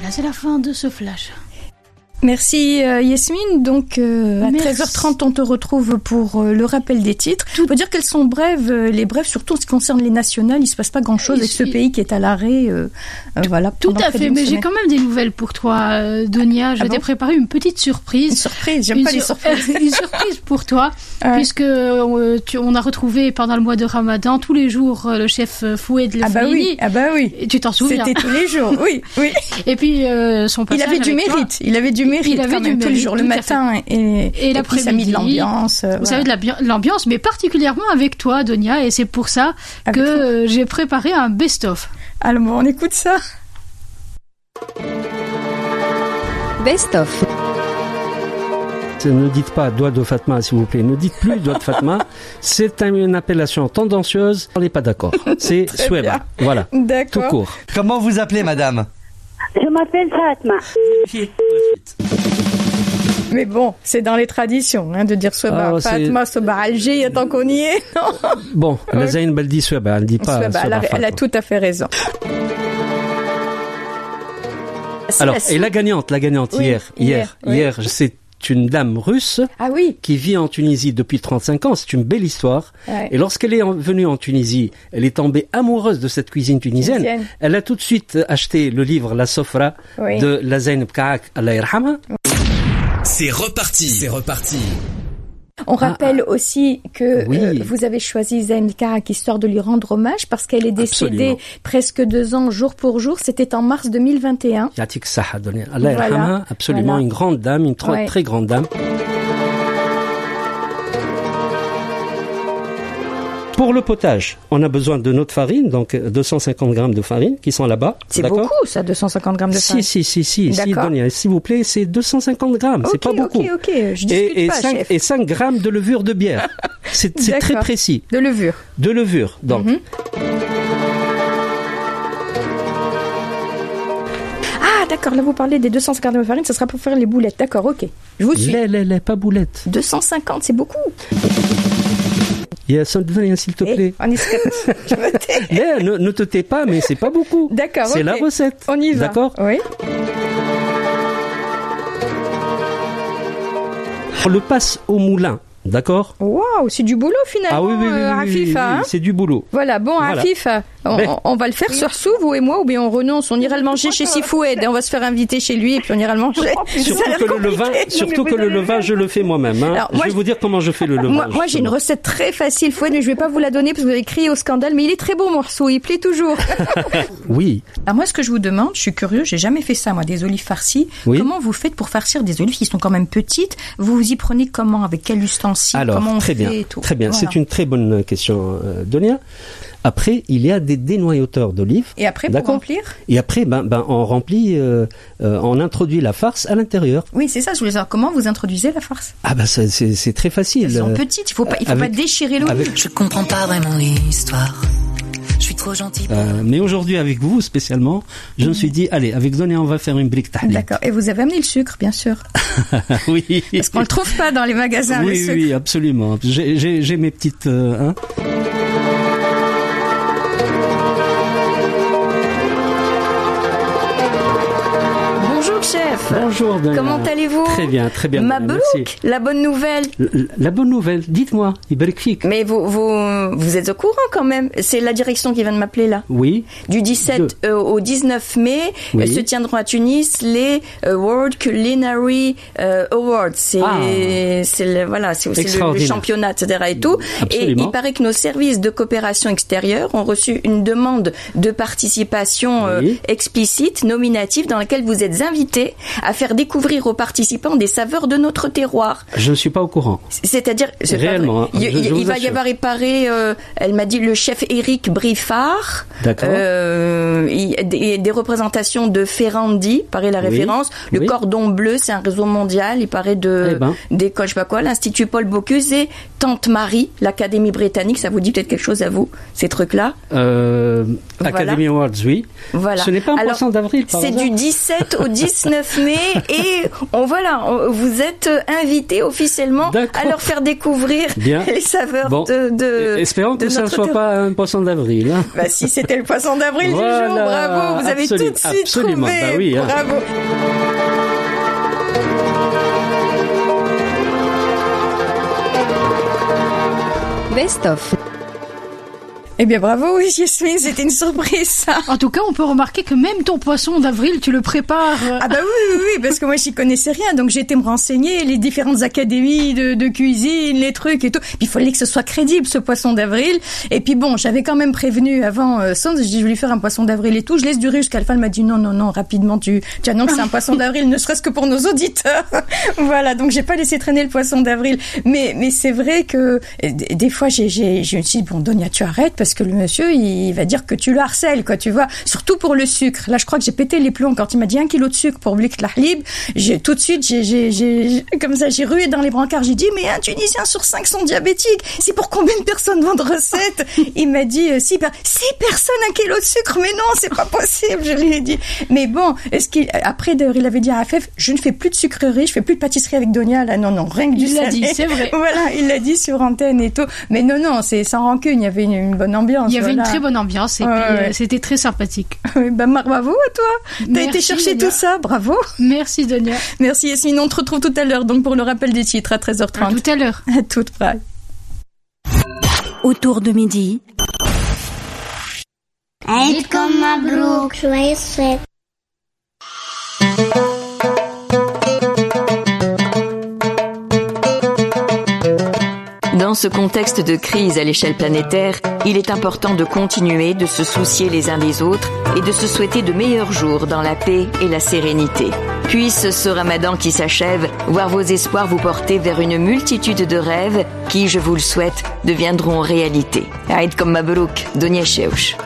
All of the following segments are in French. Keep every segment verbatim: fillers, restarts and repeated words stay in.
Voilà, c'est la fin de ce flash. Merci euh, Yasmine, donc euh, à treize heures trente on te retrouve pour euh, le rappel des titres. On peut dire qu'elles sont brèves, euh, les brèves, surtout en ce qui concerne les nationales, il se passe pas grand chose avec ce pays qui est à l'arrêt. Euh, euh, voilà. Tout à fait, mais j'ai quand même des nouvelles pour toi, euh, Donia. Je ah t'ai bon préparé une petite surprise. Une surprise, j'aime une pas sur... les surprises. Une surprise pour toi, ouais. Puisque euh, tu, on a retrouvé pendant le mois de Ramadan tous les jours euh, le chef Foued Le Ah bah Fouini. oui, ah bah oui. Et tu t'en souviens? C'était tous les jours, oui, oui. Et puis euh, son passage. Il avait du mérite, toi, il avait du mérite. Il avait du mérite tous les jours, le matin et, et, et l'après-midi. Ça a mis de l'ambiance. Vous voilà. savez, de la, l'ambiance, mais particulièrement avec toi, Donia, et c'est pour ça avec que euh, j'ai préparé un best-of. Alors, bon, on écoute ça. Best-of. Ne dites pas doigt de Fatma, s'il vous plaît. Ne dites plus doigt de Fatma. C'est une appellation tendancieuse. On n'est pas d'accord. C'est Soueba. Voilà. D'accord. Tout court. Comment vous appelez, madame? Je m'appelle Fatma. Mais bon, c'est dans les traditions, hein, de dire Soueba, oh, Fatma, Soueba, Alger, tant qu'on y est. Non. Bon, la okay. Zayn, elle dit Soueba, elle dit pas Soueba. Elle, elle a tout à fait raison. Alors, et la gagnante, la gagnante, oui, hier, hier, hier, hier, oui. C'est une dame russe ah oui. qui vit en Tunisie depuis trente-cinq ans. C'est une belle histoire. Ouais. Et lorsqu'elle est venue en Tunisie, elle est tombée amoureuse de cette cuisine tunisienne. Tunisienne. Elle a tout de suite acheté le livre La Sofra oui. de la Zayn Bkaak, Allah yarhamha. C'est reparti, c'est reparti. On rappelle ah, aussi que oui. euh, vous avez choisi Zayn Bkaak histoire de lui rendre hommage parce qu'elle est décédée Absolument. presque deux ans jour pour jour. C'était en mars deux mille vingt et un. Yatik Saha donné. Allah yarhamha, voilà. Absolument voilà. Une grande dame, une très, ouais. très grande dame. Pour le potage, on a besoin de notre farine, donc deux cent cinquante grammes de farine qui sont là-bas. C'est d'accord beaucoup, ça, deux cent cinquante grammes de farine. Si, si, si, si, si Donia, s'il vous plaît, c'est deux cent cinquante grammes, okay, c'est pas beaucoup. Ok, ok, je discute et, et pas, cinq, chef. Et cinq grammes de levure de bière. C'est, c'est très précis. De levure. De levure, donc. Mm-hmm. Ah, d'accord, là vous parlez des deux cent cinquante grammes de farine, ça sera pour faire les boulettes, d'accord, ok. Je vous suis. Les, les, les, pas boulettes. deux cent cinquante, c'est beaucoup. Yes, s'il te plaît. On est je me tais. Mais, ne, ne te tais pas, mais c'est pas beaucoup. D'accord. C'est okay. la recette. On y va. D'accord. Oui. On le passe au moulin. D'accord. Waouh, c'est du boulot finalement. Ah oui, oui, oui, euh, oui, Afifa, oui, oui, hein c'est du boulot. Voilà, bon, voilà. Afifa, on, Mais... on va le faire sur sous, vous et moi, ou bien on renonce, on ira le manger chez Sifoued, et on va se faire inviter chez lui, et puis on ira le manger. Surtout que le levain, surtout que le levain, je le fais moi-même. Hein. Alors, moi, je vais vous dire comment je fais le levain. Moi, moi j'ai une recette très facile, Foued, mais je vais pas vous la donner parce que vous avez crié au scandale, mais il est très beau, morceau, il plaît toujours. Oui. Alors moi, ce que je vous demande, je suis curieux, j'ai jamais fait ça, moi, des olives farcies. Oui. Comment vous faites pour farcir des olives qui sont quand même petites? Vous vous y prenez comment? Avec quel ustensile? Alors, comment on très bien, tout très bien. Voilà. C'est une très bonne question, euh, Donia. Après, il y a des dénoyauteurs d'olives. Et après, pour d'accord remplir? Et après, ben, ben, on remplit, euh, euh, on introduit la farce à l'intérieur. Oui, c'est ça. Je voulais savoir comment vous introduisez la farce. Ah ben, c'est, c'est, c'est très facile. Elles sont petites. Il faut pas, il faut avec, pas déchirer l'olive. Avec... Je comprends pas vraiment l'histoire. Je suis trop gentil. Euh, mais aujourd'hui, avec vous spécialement, je mmh. me suis dit, allez, avec Donia, on va faire une brique tahlib. D'accord. Et vous avez amené le sucre, bien sûr. Oui. Parce qu'on le trouve pas dans les magasins. Oui, le sucre. Oui, absolument. J'ai, j'ai, j'ai mes petites. Euh, hein. Chef. Bonjour. Donia. Comment allez-vous? Très bien, très bien. Mabrouk, la bonne nouvelle. La, la bonne nouvelle, dites-moi, Ibarik Fik. Mais vous, vous, vous êtes au courant quand même. C'est la direction qui vient de m'appeler là. Oui. Du dix-sept euh, au dix-neuf mai, oui. euh, se tiendront à Tunis les euh, World Culinary euh, Awards. C'est, ah. c'est le, voilà, c'est aussi le, le championnat, et cetera et tout. Absolument. Et il paraît que nos services de coopération extérieure ont reçu une demande de participation oui. euh, explicite, nominative, dans laquelle vous êtes invités à faire découvrir aux participants des saveurs de notre terroir. Je ne suis pas au courant. C'est-à-dire, c'est réellement, pas, il, je, je il va assure. y avoir réparé, euh, elle m'a dit, le chef Éric Briffard. D'accord. Euh, il, des, des représentations de Ferrandi, paraît la référence. Oui. Le oui. Cordon Bleu, c'est un réseau mondial. Il paraît de, eh ben. d'école, je sais pas quoi, l'Institut Paul Bocuse et Tante Marie, l'Académie britannique. Ça vous dit peut-être quelque chose à vous, ces trucs-là? Euh, voilà. Academy Awards, oui. Voilà. Ce n'est pas un Alors, poisson d'avril, par c'est hasard. du dix-sept au dix-neuf Daphné et on, voilà, on, vous êtes invité officiellement D'accord. à leur faire découvrir Bien. les saveurs bon. de, de Espérons de que ça ne soit ter... pas un poisson d'avril. Hein. Bah si c'était le poisson d'avril voilà. du jour, bravo, vous avez Absolument. tout de suite Absolument. trouvé. Bah oui, hein. Bravo. Best of. Eh bien, bravo, Yasmine, c'était une surprise, ça. En tout cas, on peut remarquer que même ton poisson d'avril, tu le prépares. Ah bah oui, oui, oui, parce que moi, j'y connaissais rien, donc j'ai été me renseigner, les différentes académies de, de cuisine, les trucs et tout. Puis il fallait que ce soit crédible, ce poisson d'avril. Et puis bon, j'avais quand même prévenu avant euh, Sons, je dis, je vais lui faire un poisson d'avril et tout. Je laisse durer jusqu'à la fin, elle m'a dit non, non, non, rapidement, tu, tu annonces que c'est un poisson d'avril, ne serait-ce que pour nos auditeurs. Voilà, donc j'ai pas laissé traîner le poisson d'avril. Mais, mais c'est vrai que des fois, j'ai, j'ai, je me suis dit, bon, Donia, tu arrêtes, parce que le monsieur, il va dire que tu le harcèles, quoi, tu vois. Surtout pour le sucre. Là, je crois que j'ai pété les plombs quand il m'a dit un kilo de sucre pour Blick Lahlib. J'ai, tout de suite, j'ai, j'ai, j'ai, comme ça, j'ai rué dans les brancards. J'ai dit, mais un Tunisien sur cinq sont diabétiques. C'est pour combien de personnes votre recette? Il m'a dit, euh, six, per- six personnes, un kilo de sucre. Mais non, c'est pas possible, je lui ai dit. Mais bon, est-ce qu'il, après, d'ailleurs, il avait dit à Afef, je ne fais plus de sucrerie, je fais plus de pâtisserie avec Donia, là. Non, non, rien que du Il l'a dit, c'est vrai. Voilà, il l'a dit sur antenne et tout. Mais non, non, c'est sans rancune. Il y avait une, une bonne ambiance. Il y avait voilà. une très bonne ambiance et ouais, puis ouais. euh, c'était très sympathique. Oui, bah, bravo à toi. T'as Merci, été chercher Donia. Tout ça, bravo. Merci Donia. Merci Yasmine, on te retrouve tout à l'heure donc pour le rappel des titres à treize heures trente. À tout à l'heure. À toute près. Autour de midi. Eid comme Mabrouk, joyeuse fête. Dans ce contexte de crise à l'échelle planétaire, il est important de continuer de se soucier les uns des autres et de se souhaiter de meilleurs jours dans la paix et la sérénité. Puisse ce ramadan qui s'achève voir vos espoirs vous porter vers une multitude de rêves qui, je vous le souhaite, deviendront réalité. Aïd comme Mabrouk, Donia Cheuch.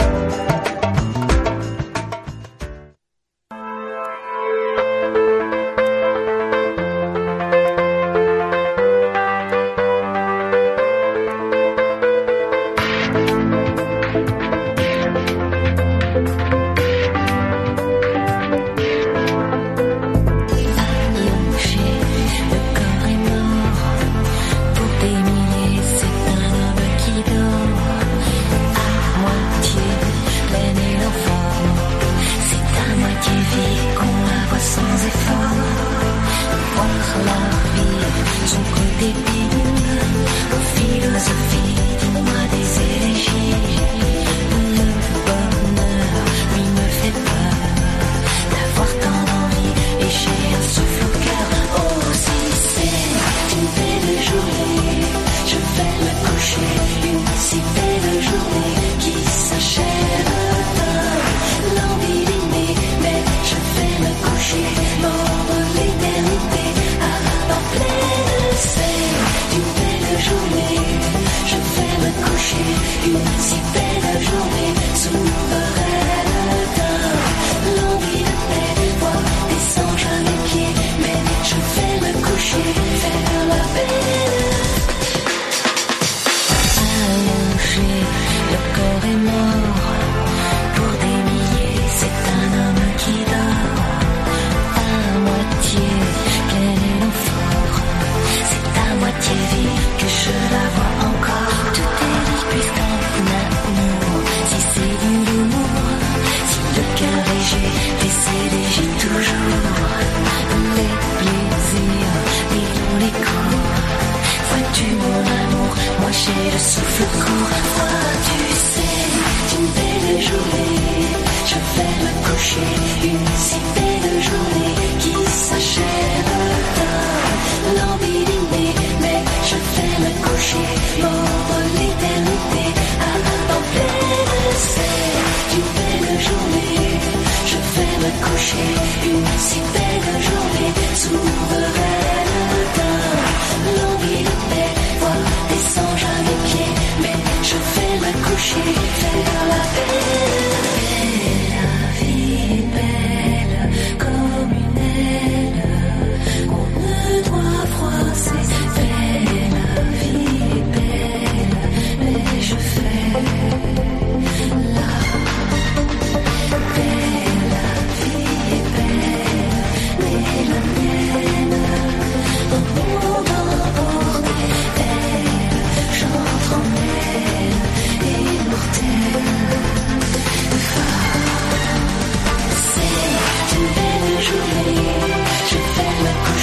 La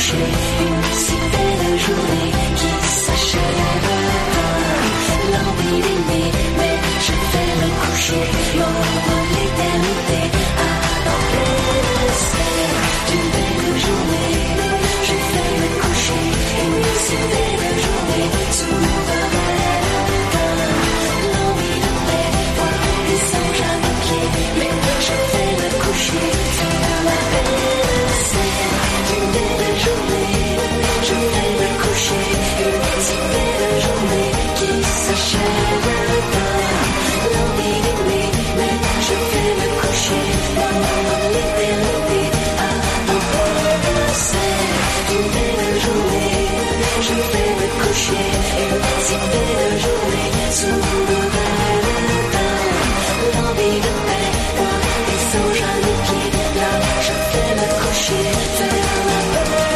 coucher, une si belle journée qui s'achève. L'envie d'aimer, mais je vais me coucher dans l'éternité. Alors c'est une belle journée, je vais me coucher, une si belle journée souveraine. L'envie de paix, voir les anges à mes pieds, mais je vais me coucher dans la belle. C'est une belle journée, je vais me coucher, une si belle journée qui s'achève. L'envie d'aimer, mais je vais me coucher dans l'éternité. C'est une belle journée, je vais me coucher, une si belle journée souveraine. L'envie de paix, voir les anges à mes pieds, là je vais me coucher vers la paix.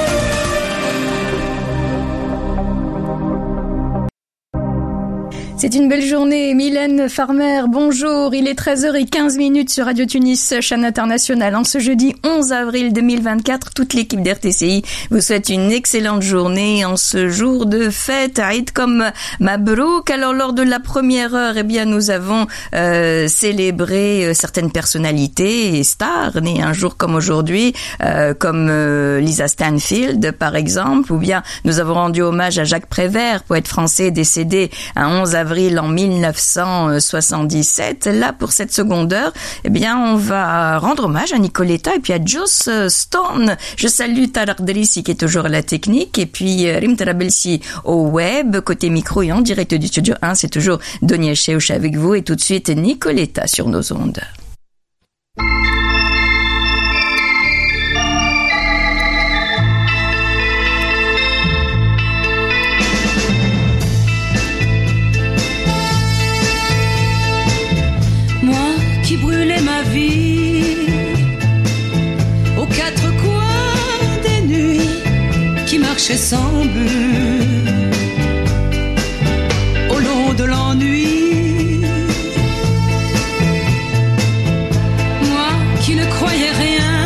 C'est une belle journée. Mylène Farmer, bonjour. Il est treize heures quinze sur Radio Tunis, chaîne internationale. En ce jeudi onze avril deux mille vingt-quatre, toute l'équipe d'R T C I vous souhaite une excellente journée en ce jour de fête. Aïd comme Mabrouk. Alors, lors de la première heure, eh bien, nous avons euh, célébré euh, certaines personnalités et stars nées un jour comme aujourd'hui, euh, comme euh, Lisa Stanfield, par exemple, ou bien nous avons rendu hommage à Jacques Prévert, poète français décédé un onze avril en mille neuf cent soixante-dix-sept. Là, pour cette seconde heure, eh bien, on va rendre hommage à Nicoletta et puis à Joss Stone. Je salue Tarak Delissi qui est toujours à la technique et puis Rim Tarabelsi au web. Côté micro et en direct du studio un, c'est toujours Donia Cheuch avec vous et tout de suite Nicoletta sur nos ondes. Qui brûlait ma vie aux quatre coins des nuits, qui marchait sans but au long de l'ennui. Moi qui ne croyais rien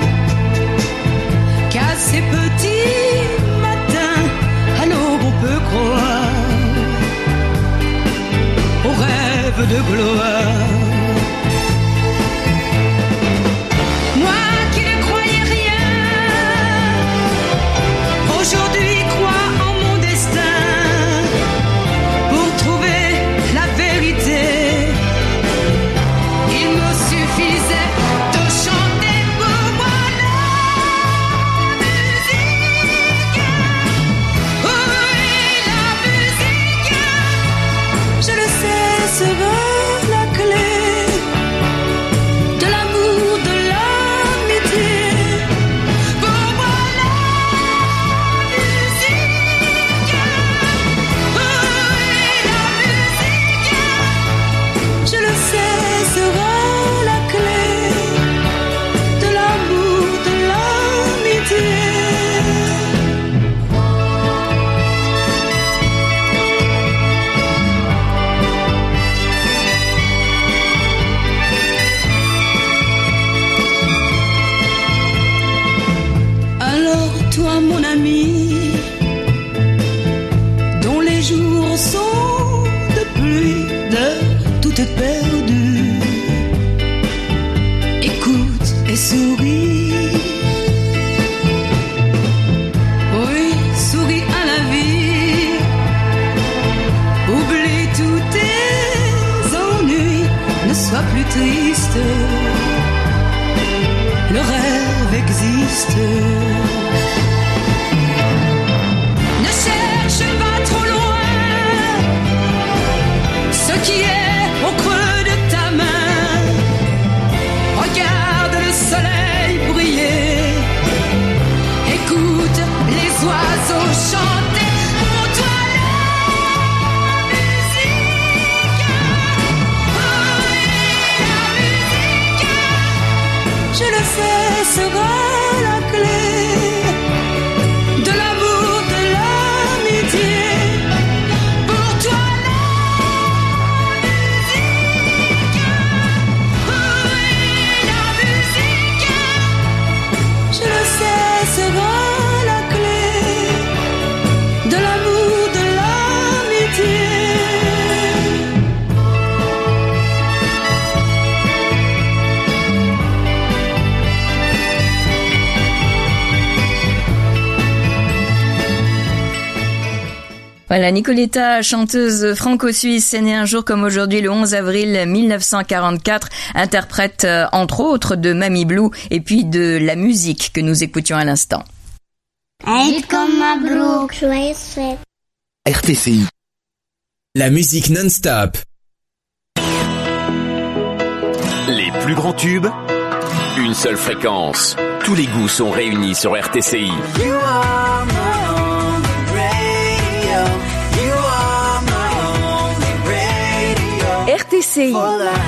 qu'à ces petits matins, à l'aube on peut croire aux rêves de gloire. Aujourd'hui, crois en mon destin pour trouver la vérité. Il me suffisait de chanter pour moi la musique. Oui, la musique, je le sais, sera la clé de l'amour, de l'amitié. Pour moi, la je le sais, sera la clé de l'amour, de l'amitié. Alors toi mon ami, dont les jours sont de pluie, d'heures toutes perdues, écoute et souris. Oui, souris à la vie, oublie tous tes ennuis, ne sois plus triste, le rêve existe. Ne cherche pas trop loin ce qui est au creux de ta main. Regarde le soleil briller, écoute les oiseaux chanter. Pour toi la musique, oui, la musique, je le sais, sera la clé de l'amour, de l'amitié. Pour toi la musique, oui, la musique, je le sais, sera la clé Voilà, Nicoletta, chanteuse franco-suisse, est née un jour comme aujourd'hui, le onze avril mille neuf cent quarante-quatre, interprète euh, entre autres de Mamie Blue et puis de la musique que nous écoutions à l'instant. Eid comme Mabrouk, joyeuse fête. R T C I. La musique non-stop. Les plus grands tubes, une seule fréquence. Tous les goûts sont réunis sur R T C I. You are my only radio. You are my only radio. R T C I. For life.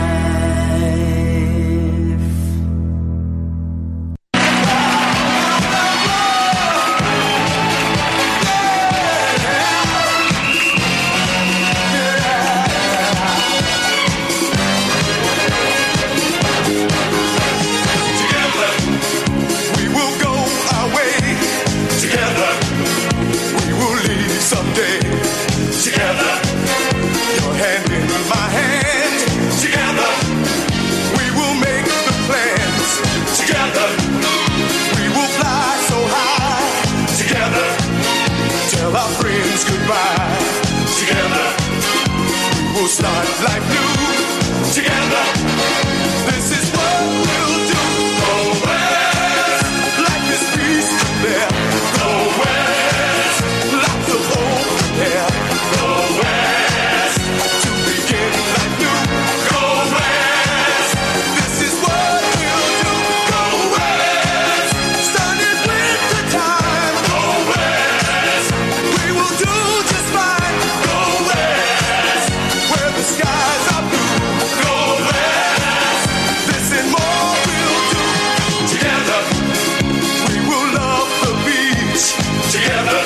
Start life new together. This is what we'll do. Go west, life is peaceful there. Go west, lots of hope there. Go west, to begin life new. Go west, this is what we'll do. Go west, sun is winter time. Go west, we will do just fine. Go west, where the skies are blue. Go west, this and more we'll do. Together, we will love the beach. Together,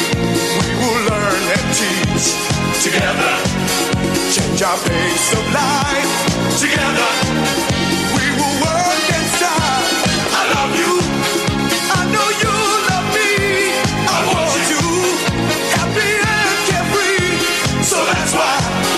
we will learn and teach. Together, change our pace of life. Together, we will work and strive. I love you, I know you love me. I want you happy and carefree. So that's why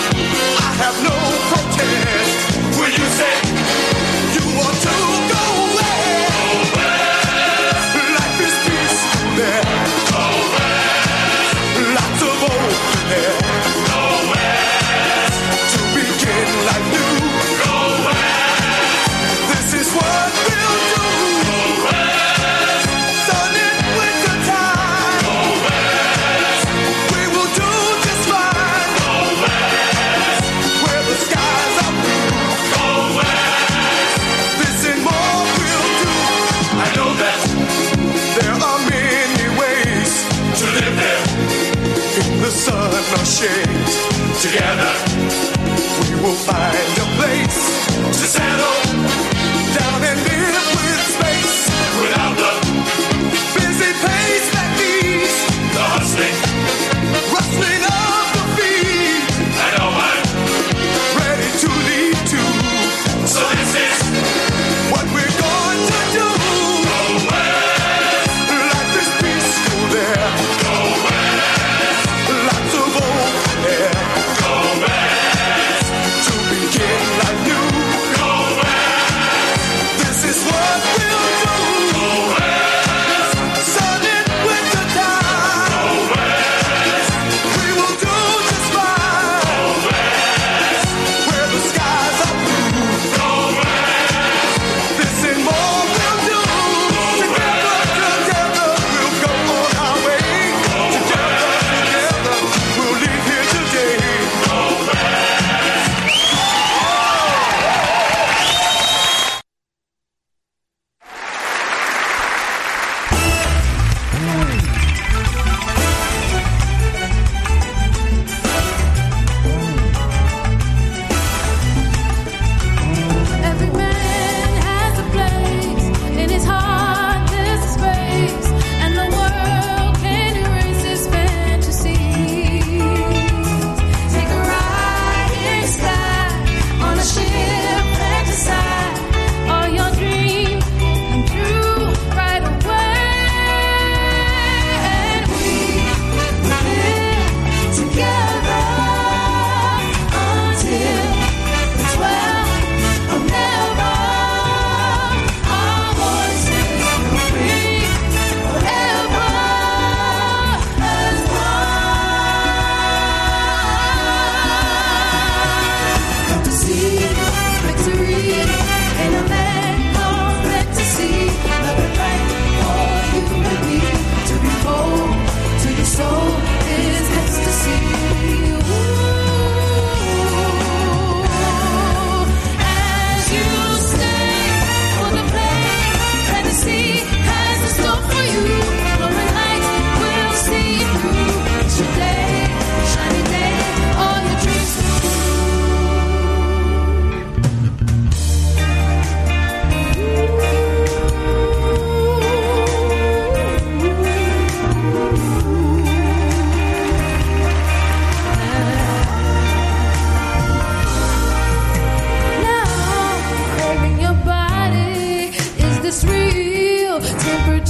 I have no protest when you say you want to go west. Go west. Life is peaceful there. Go west. Lots of open there. Go west. To begin life new. Go west. This is what we'll do. Go west. Sun in winter time. Go west. We will do just fine. Go west. Where the skies are blue. Go west. This and more we'll do. I know that there are many ways to live there. In the sun or shade. Together, we will find a place to settle down and live with space. Without the busy pace that needs the hustling, rustling of the feet. I know I'm ready to lead too. So this is what we're going to do. Go west, life is peaceful there. Go west, lots of open air. Go west,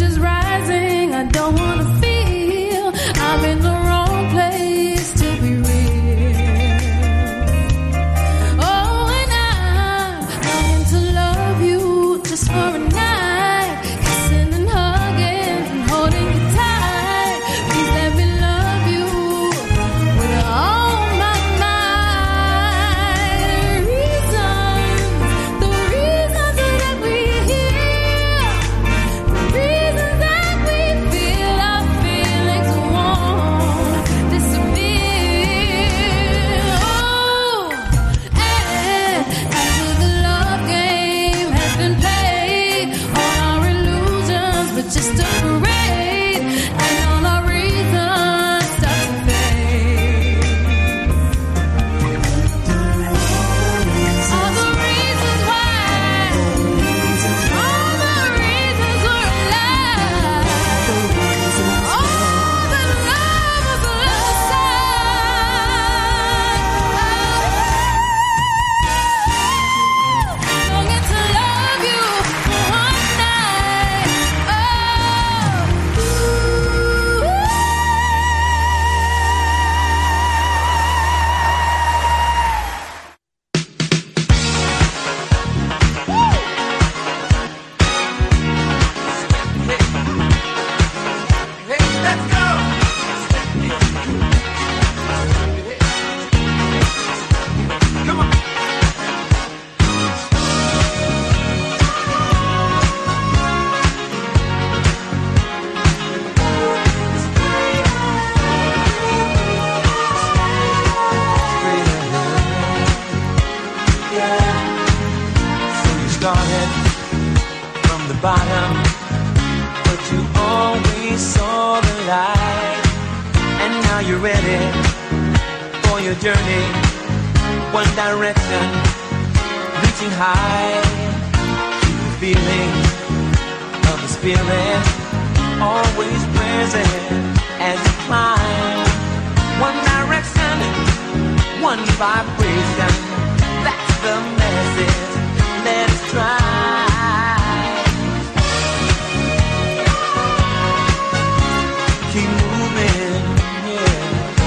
temperature's rising. I don't wanna feel I'm in the wrong place to be real. Oh, and I'm longing to love you just for a night, kissing and hugging and holding you tight. Please let me love you with all my might. Reasons, the reasons that we're here, the reasons that we feel our feelings won't disappear. Oh, and after the love game has been played, all our illusions but just a parade, and all our reasons start to fade. All the reasons why, all the reasons we're alive, all the love of the other side. Longing to love you for one night. Oh, So you started from the bottom, but you always saw the light. And now you're ready for your journey, one direction, reaching high. Keep the feeling of the spirit always present as you climb. One direction, one vibration. That's the message. Let's try. Keep moving, yeah.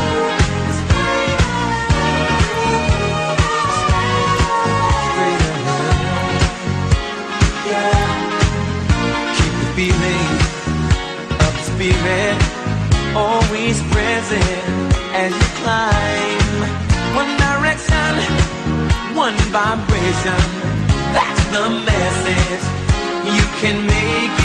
Straight ahead, yeah. Keep the feeling of the spirit always present as you climb. One direction, one vibration. That's the message. You can make it.